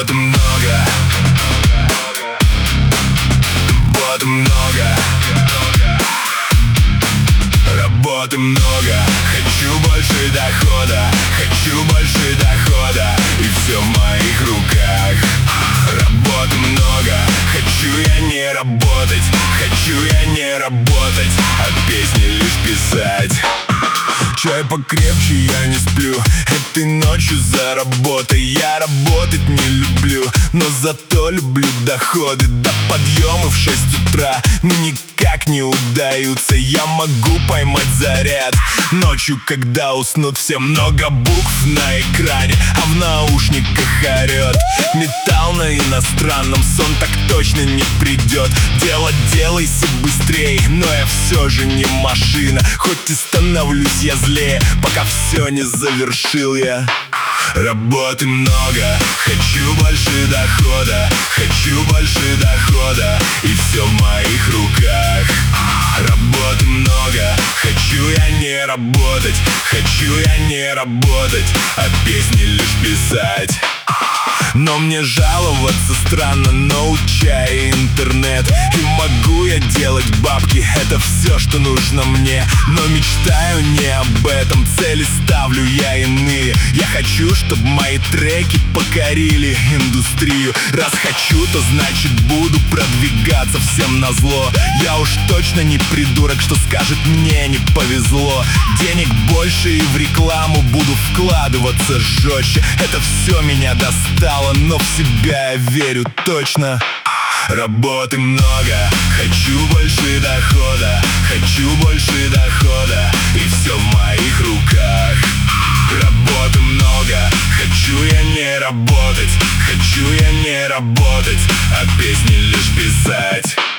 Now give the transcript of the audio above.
Работы много, работы много, работы много. Хочу больше дохода, хочу больше дохода, и все в моих руках. Работы много, хочу я не работать, хочу я не работать, а песни лишь писать. Чай покрепче, я не сплю этой ночью за работой. Я работать не люблю, но зато люблю доходы. До подъема в 6 утра никак не удаются. Я могу поймать заряд ночью, когда уснут все. Много букв на экране, а в наушниках орет металл на иностранном. Сон так точно не придет. Делайся быстрей, но я все же не машина. Хоть и становлюсь я злее, пока все не завершил я. Работы много, хочу больше дохода, хочу больше дохода, и все в моих руках. Работы много, хочу я не работать, хочу я не работать, а песни лишь писать. Но мне жаловаться странно, ноут, чай и интернет. И могу я делать бабки, это все, что нужно мне. Но мечтаю не об этом, цели ставлю я иные. Я хочу, чтобы мои треки покорили индустрию. Раз хочу, то значит буду продвигаться всем назло. Я уж точно не придурок, что скажет мне не повезло. Денег больше и в рекламу буду вкладываться жестче. Это все меня достало, но в себя я верю точно. Работы много, хочу больше дохода, хочу больше дохода, и все в моих руках. Работы много, хочу я не работать, хочу я не работать, а песни лишь писать.